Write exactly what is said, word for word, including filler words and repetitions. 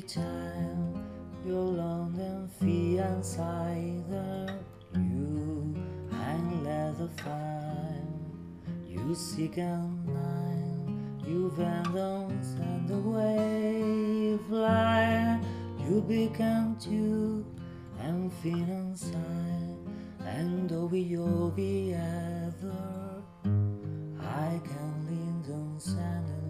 time you're alone and feel inside you and let the fire you seek and night you abandon and the wave fly you become two and feel inside and over your the other I can lean on sand and